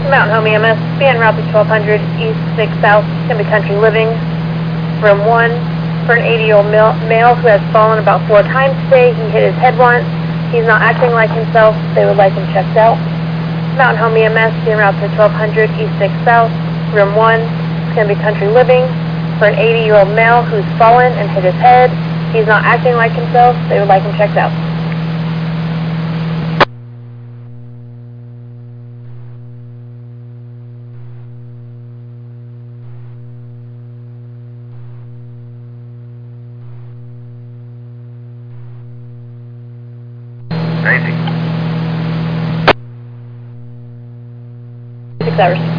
Mountain Home EMS, be en route to 1200 East 6 South, Timber Country Living, room 1, for an 80-year-old male who has fallen about 4 times today. He hit his head once. He's not acting like himself. They would like him checked out. Mountain Home EMS, be en route to 1200 East 6 South, room 1, Timber Country Living, for an 80-year-old male who's fallen and hit his head. He's not acting like himself. They would like him checked out. Crazy. 6 hours.